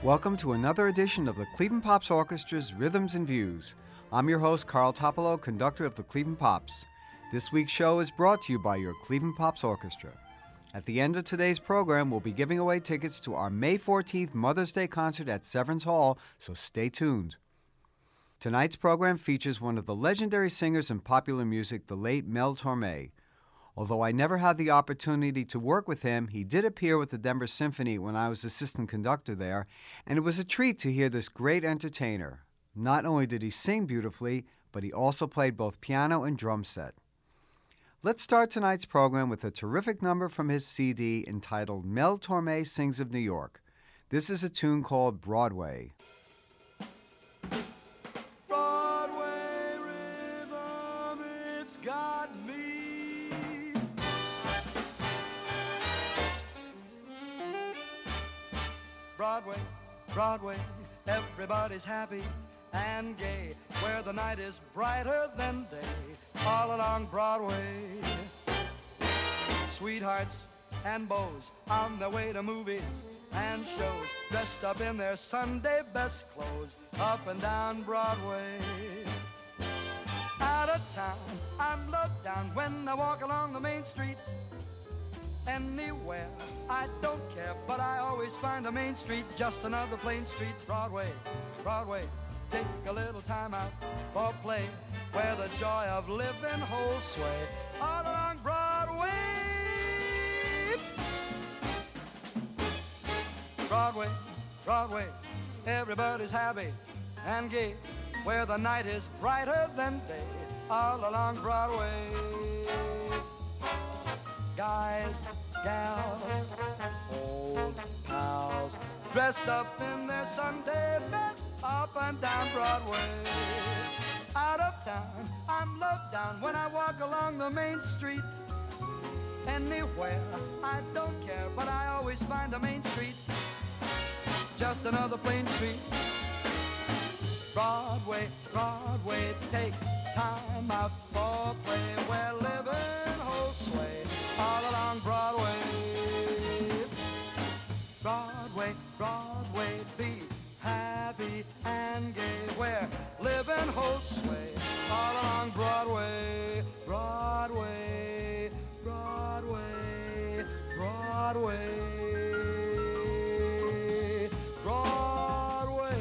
Welcome to another edition of the Cleveland Pops Orchestra's Rhythms and Views. I'm your host, Carl Topolo, conductor of the Cleveland Pops. This week's show is brought to you by your Cleveland Pops Orchestra. At the end of today's program, we'll be giving away tickets to our May 14th Mother's Day concert at Severance Hall, so stay tuned. Tonight's program features one of the legendary singers in popular music, the late Mel Torme. Although I never had the opportunity to work with him, he did appear with the Denver Symphony when I was assistant conductor there, and it was a treat to hear this great entertainer. Not only did he sing beautifully, but he also played both piano and drum set. Let's start tonight's program with a terrific number from his CD entitled Mel Torme Sings of New York. This is a tune called Broadway. Broadway rhythm, it's got me. Broadway, Broadway, everybody's happy and gay, where the night is brighter than day, all along Broadway. Sweethearts and beaux on their way to movies and shows, dressed up in their Sunday best clothes, up and down Broadway. Out of town, I'm low down when I walk along the main street. Anywhere, I don't care, but I always find a main street just another plain street. Broadway, Broadway, take a little time out for play, where the joy of living holds sway, all along Broadway. Broadway, Broadway, everybody's happy and gay, where the night is brighter than day, all along Broadway. Guys, gals, old pals, dressed up in their Sunday best, up and down Broadway. Out of town, I'm low down when I walk along the main street. Anywhere, I don't care, but I always find a main street, just another plain street. Broadway, Broadway, take time out for play, where living holds sway, all along Broadway. Broadway, Broadway, be happy and gay, where living holds sway, all along Broadway. Broadway, Broadway, Broadway, Broadway.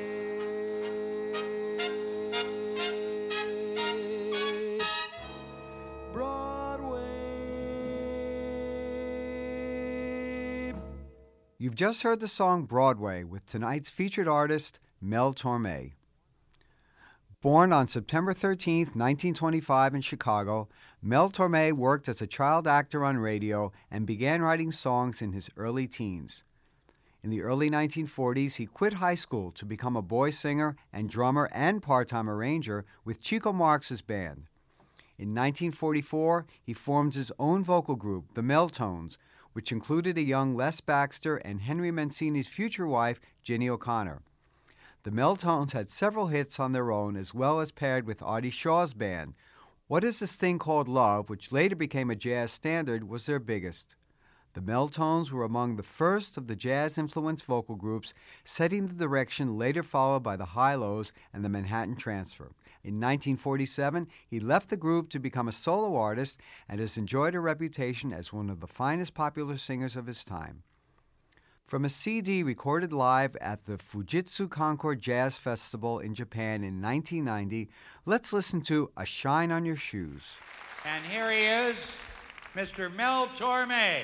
You've just heard the song Broadway with tonight's featured artist, Mel Torme. Born on September 13, 1925 in Chicago, Mel Torme worked as a child actor on radio and began writing songs in his early teens. In the early 1940s, he quit high school to become a boy singer and drummer and part-time arranger with Chico Marx's band. In 1944, he formed his own vocal group, the Mel-Tones, which included a young Les Baxter and Henry Mancini's future wife, Ginny O'Connor. The Mel-Tones had several hits on their own, as well as paired with Artie Shaw's band. What Is This Thing Called Love, which later became a jazz standard, was their biggest. The Mel-Tones were among the first of the jazz-influenced vocal groups, setting the direction later followed by the Hi-Lo's and the Manhattan Transfer. In 1947, he left the group to become a solo artist and has enjoyed a reputation as one of the finest popular singers of his time. From a CD recorded live at the Fujitsu Concord Jazz Festival in Japan in 1990, let's listen to A Shine on Your Shoes. And here he is, Mr. Mel Torme.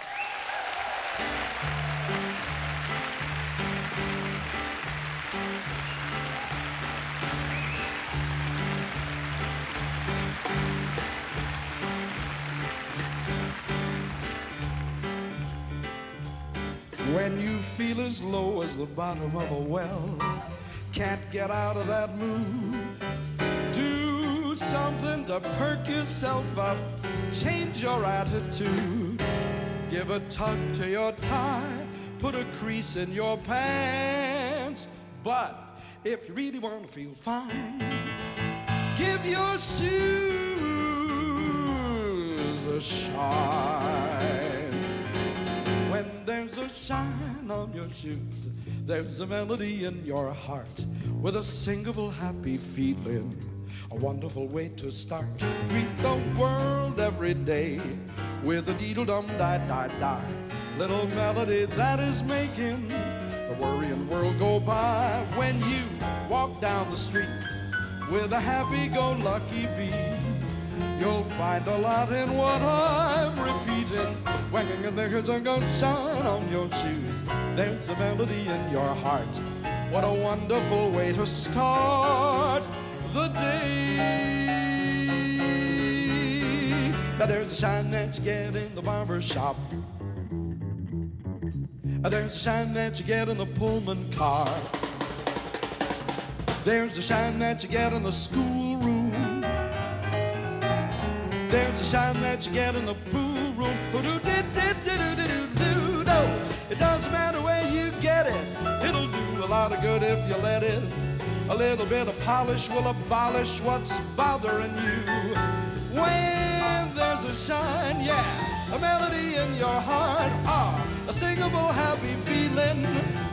When you feel as low as the bottom of a well, can't get out of that mood, do something to perk yourself up, change your attitude. Give a tug to your tie, put a crease in your pants. But if you really want to feel fine, give your shoes a shine. When there's a shine on your your shoes. There's a melody in your heart with a singable happy feeling. A wonderful way to start to greet the world every day with a deedle-dum-die-die-die. Little melody that is making the worrying world go by. When you walk down the street with a happy-go-lucky beat, you'll find a lot in what I'm repeating. When there's a sunshine on your shoes, there's a melody in your heart. What a wonderful way to start the day. Now there's a shine that you get in the barber shop. There's a shine that you get in the Pullman car. There's a shine that you get in the schoolroom. There's a shine that you get in the pool room. It doesn't matter where you get it. It'll do a lot of good if you let it. A little bit of polish will abolish what's bothering you. When there's a shine, yeah, a melody in your heart, a singable happy feeling.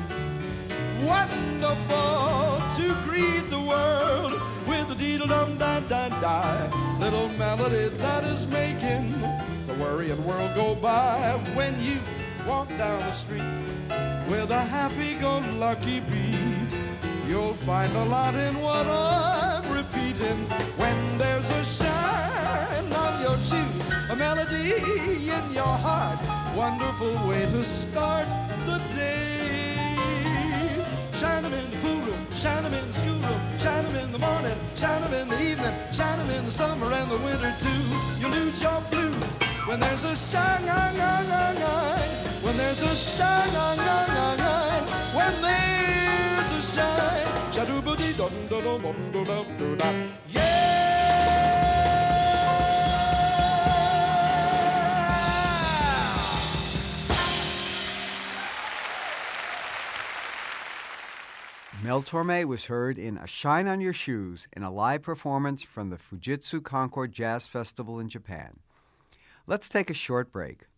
Wonderful to greet the world with a deedle-dum-die-die-die. Little melody that is making the worrying world go by. When you walk down the street with a happy-go-lucky beat, you'll find a lot in what I'm repeating. When there's a shine on your shoes, a melody in your heart, wonderful way to start the day. Shine 'em in the pool room, shine 'em in the schoolroom, shine 'em in the morning, shine 'em in the evening, shine 'em in the summer and the winter too. You lose your blues when there's a shine, when there's a shine, when there's a shine. Yeah! Mel Torme was heard in A Shine on Your Shoes in a live performance from the Fujitsu Concord Jazz Festival in Japan. Let's take a short break.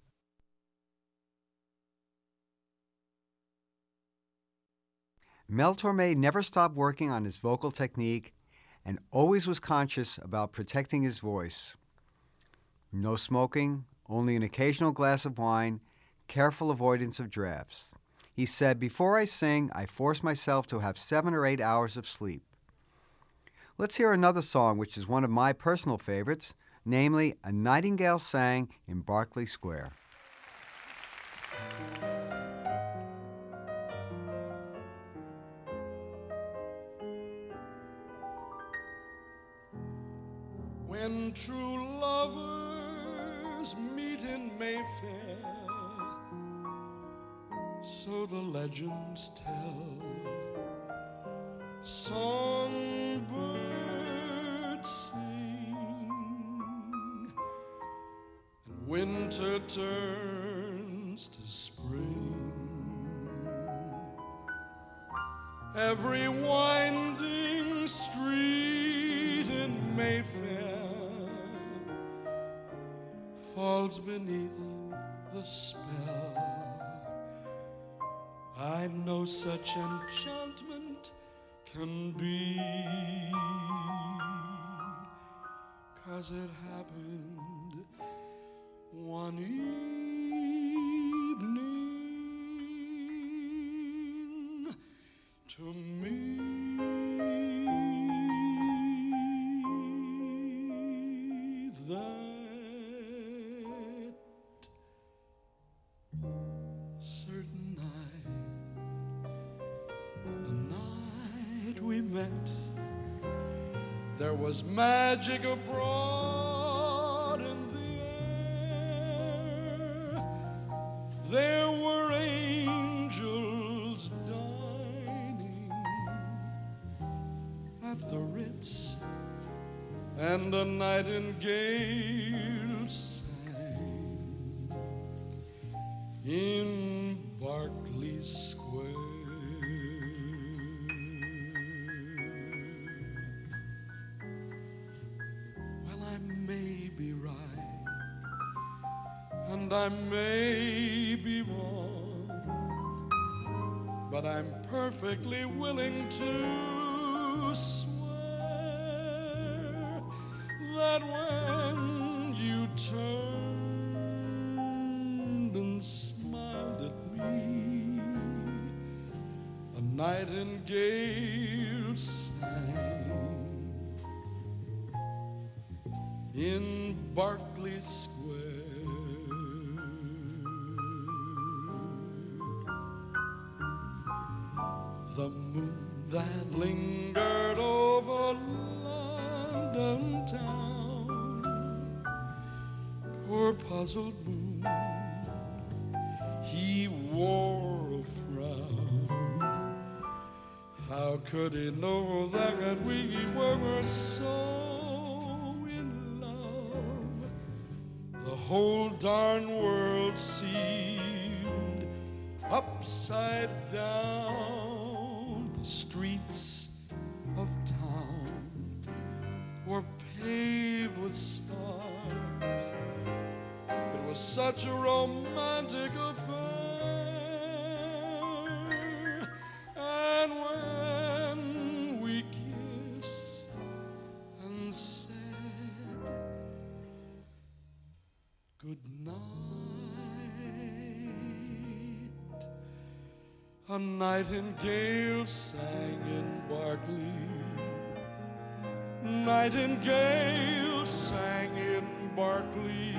Mel Torme never stopped working on his vocal technique and always was conscious about protecting his voice. No smoking, only an occasional glass of wine, careful avoidance of drafts. He said, "Before I sing, I force myself to have 7 or 8 hours of sleep." Let's hear another song which is one of my personal favorites, namely A Nightingale Sang in Berkeley Square. When true lovers meet in Mayfair, so the legends tell, songbirds sing, and winter turns to spring. Every winding street in Mayfair falls beneath the spell. I know such enchantment can be, 'cause it happened one evening to me. Certain night, the night we met, there was magic abroad in the air. There were angels dining at the Ritz, and a nightingale sang in Berkeley Square. Well, I may be right, and I may be wrong, but I'm perfectly willing to swear that when you turned and smiled at me, a nightingale sang in Berkeley Square. The moon that lingered over London town, poor puzzled moon, he wore a frown. How could he know that we were so in love? The whole darn world seemed upside down. The streets of town were paved with stars. It was such a romantic affair. And when we kissed and said good night, a nightingale sang in Berkeley. Nightingale sang in Berkeley.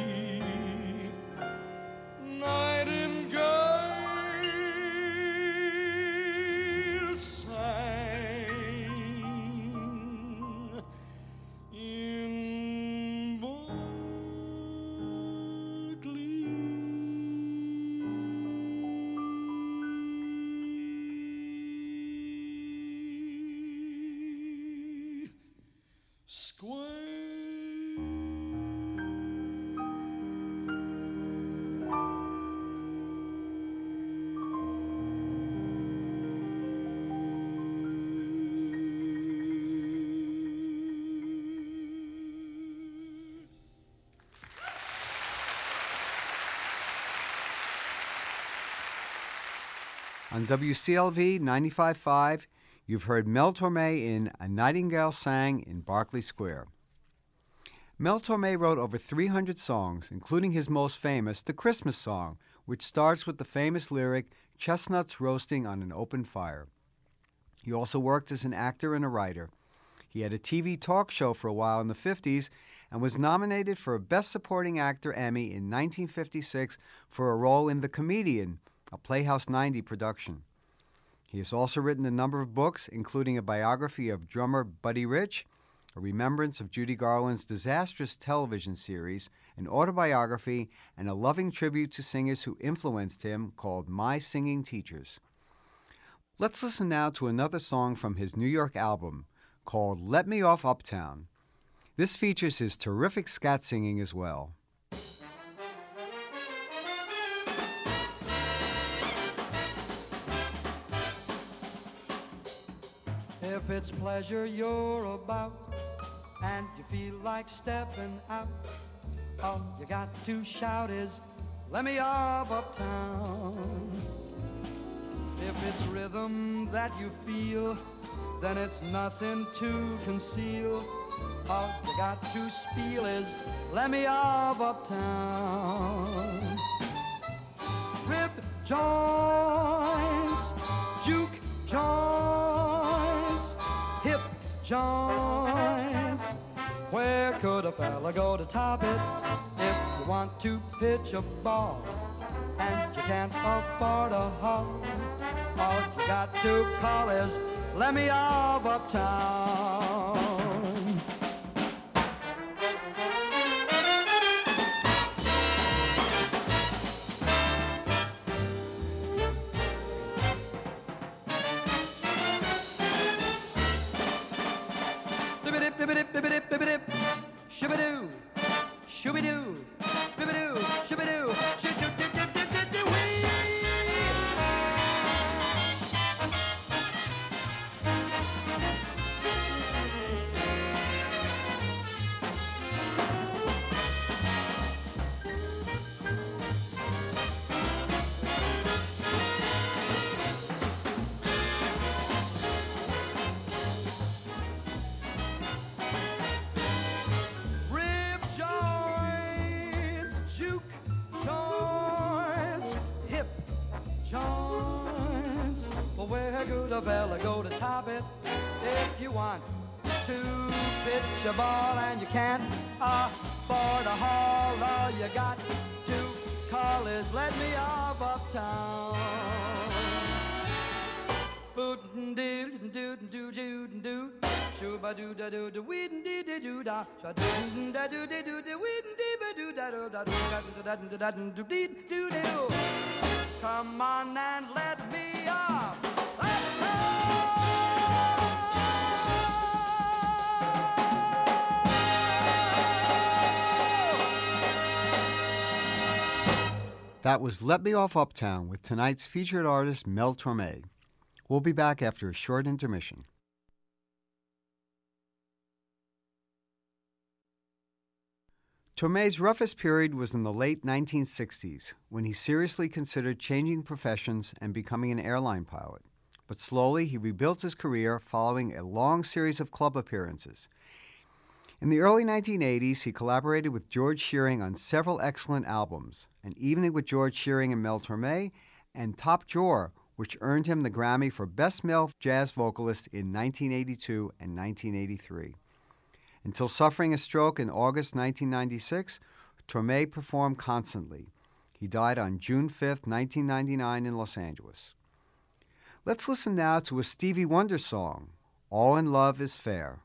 Nightingale sang in Berkeley Square. On WCLV 95.5, you've heard Mel Torme in A Nightingale Sang in Berkeley Square. Mel Torme wrote over 300 songs, including his most famous, The Christmas Song, which starts with the famous lyric, "Chestnuts roasting on an open fire." He also worked as an actor and a writer. He had a TV talk show for a while in the 50s and was nominated for a Best Supporting Actor Emmy in 1956 for a role in The Comedian, a Playhouse 90 production. He has also written a number of books, including a biography of drummer Buddy Rich, a remembrance of Judy Garland's disastrous television series, an autobiography, and a loving tribute to singers who influenced him called My Singing Teachers. Let's listen now to another song from his New York album called Let Me Off Uptown. This features his terrific scat singing as well. If it's pleasure you're about and you feel like stepping out, all you got to shout is, let me off uptown. If it's rhythm that you feel, then it's nothing to conceal. All you got to spiel is, let me off uptown. Rib joints, juke joints, hip joints. Where could a fella go to top it if you want to pitch a ball and you can't afford a hall? All you got to call is, let me off uptown. Shoo-ba-doo, shoo-ba-doo, shoo-ba-doo, shoo-ba-doo, shoo-ba-doo-wee. a fella go to top it. If you want to pitch a ball and you can't afford a haul, all you got to call is let me off uptown. Come on and let me off. That was Let Me Off Uptown with tonight's featured artist, Mel Torme. We'll be back after a short intermission. Torme's roughest period was in the late 1960s, when he seriously considered changing professions and becoming an airline pilot. But slowly he rebuilt his career following a long series of club appearances. In the early 1980s, he collaborated with George Shearing on several excellent albums, An Evening with George Shearing and Mel Torme, and Top Drawer, which earned him the Grammy for Best Male Jazz Vocalist in 1982 and 1983. Until suffering a stroke in August 1996, Torme performed constantly. He died on June 5, 1999 in Los Angeles. Let's listen now to a Stevie Wonder song, All in Love is Fair.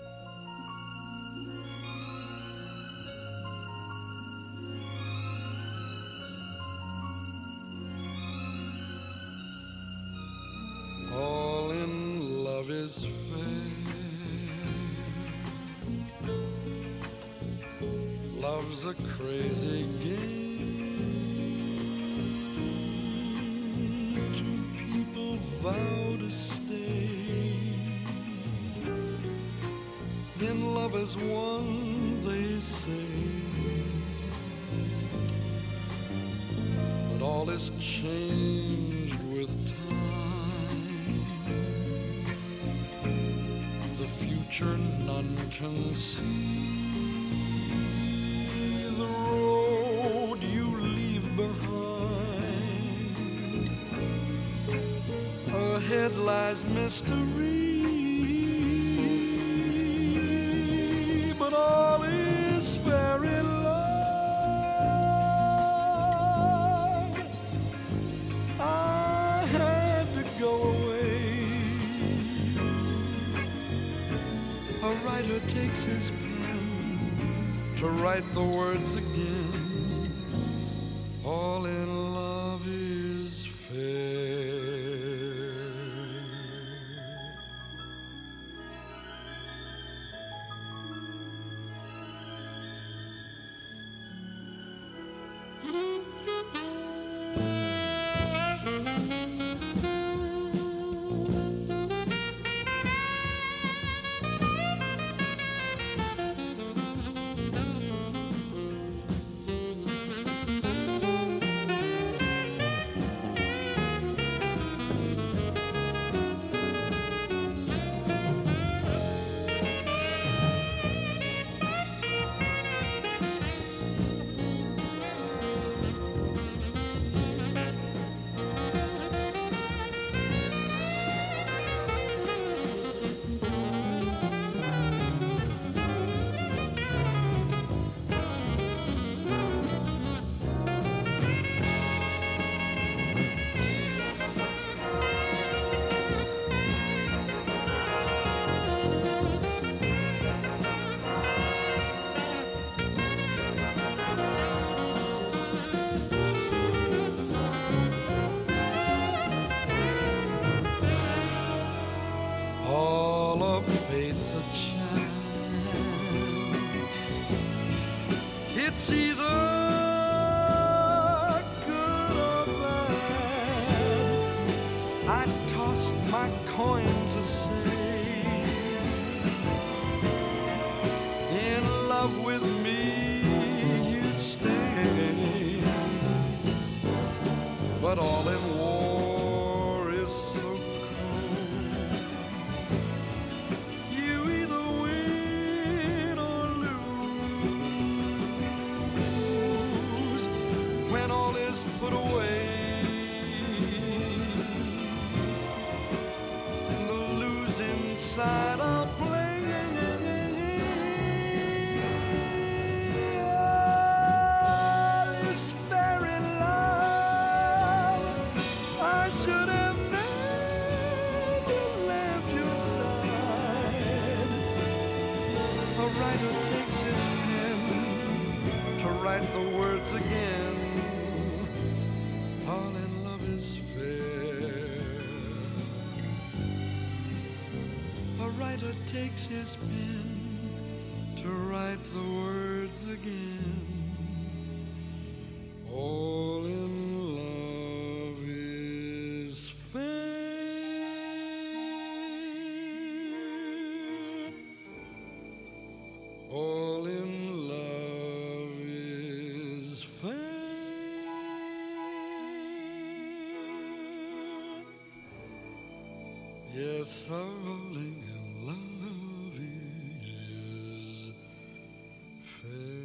All in love is fair. Love's a crazy game. Two people vow to stay. In love as one, they say. But all is changed with time. The future none can see. The road you leave behind. Ahead lies mystery. But all is fair in love. I had to go away. A writer takes his pen to write the words again. All in love is fair. All of fate's a chance. It's either good or bad. I tossed my coin to say, in love with me you'd stay. But all in war is so cold. You either win or lose when all is put away. side of play. This fairy love, I should have never left your side. A writer takes his pen to write the words again. All in love is fair. A writer takes his pen to write the words again. All in love is fair. All in love is fair. Yes, all in love is fair.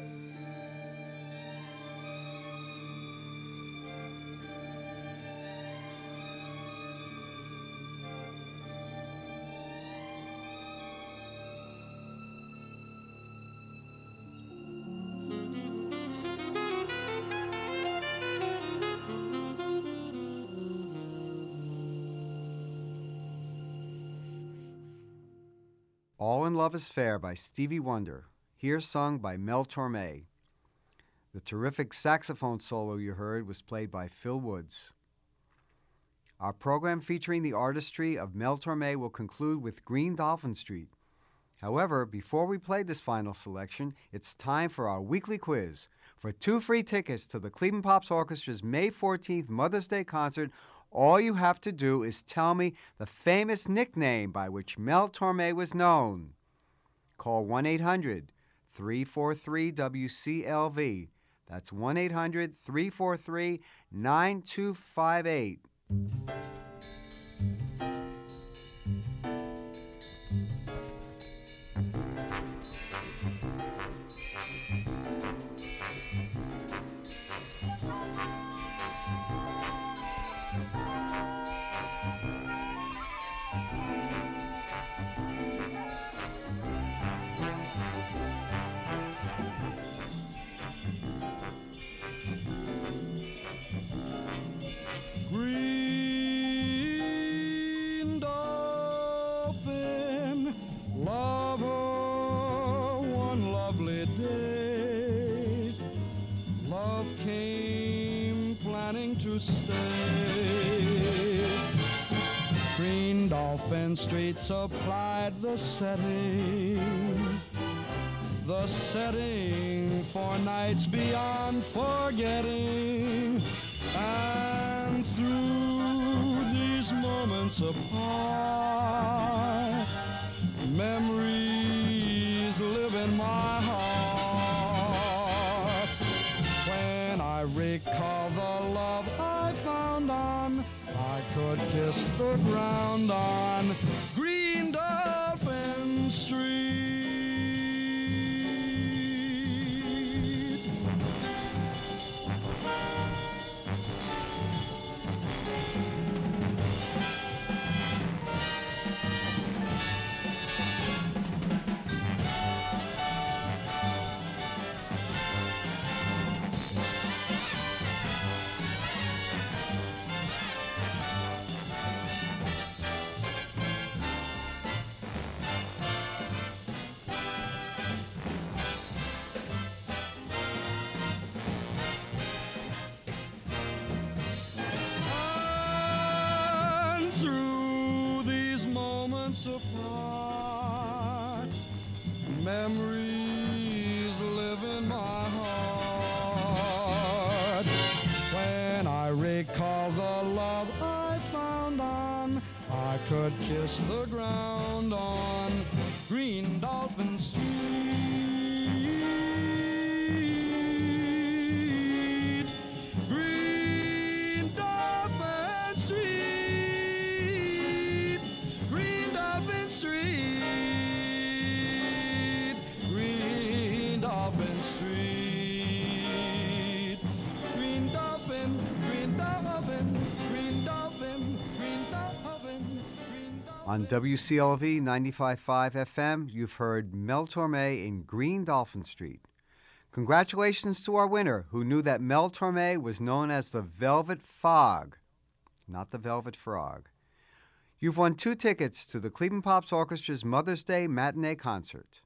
All in Love is Fair by Stevie Wonder, here sung by Mel Torme. The terrific saxophone solo you heard was played by Phil Woods. Our program featuring the artistry of Mel Torme will conclude with Green Dolphin Street. However, before we play this final selection, it's time for our weekly quiz. For 2 free tickets to the Cleveland Pops Orchestra's May 14th Mother's Day concert, all you have to do is tell me the famous nickname by which Mel Torme was known. Call 1-800-343-WCLV. That's 1-800-343-9258. Green dolphin, lover, one lovely day, love came planning to stay. Green Dolphin Street supplied the setting for nights beyond forgetting. And through these moments apart, memories live in my heart. When I recall the love I found on, I could kiss the ground on Green Dolphin Street. Apart, memories live in my heart. When I recall the love I found on, I could kiss the ground on Green Dolphin Street. Green Dolphin Street. Green Dolphin Street. Green Dolphin Street. Green Dolphin, Green Dolphin, Green Dolphin, Green Dolphin, Green Dolphin. On WCLV 95.5 FM, you've heard Mel Torme in Green Dolphin Street. Congratulations to our winner, who knew that Mel Torme was known as the Velvet Fog, not the Velvet Frog. You've won 2 tickets to the Cleveland Pops Orchestra's Mother's Day matinee concert.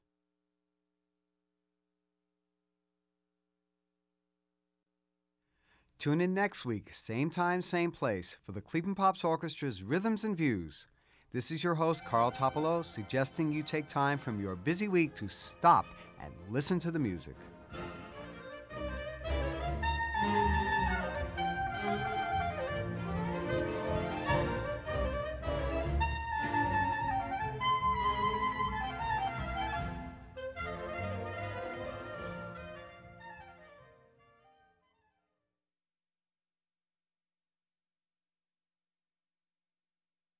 Tune in next week, same time, same place, for the Cleveland Pops Orchestra's Rhythms and Views. This is your host, Carl Topolo, suggesting you take time from your busy week to stop and listen to the music.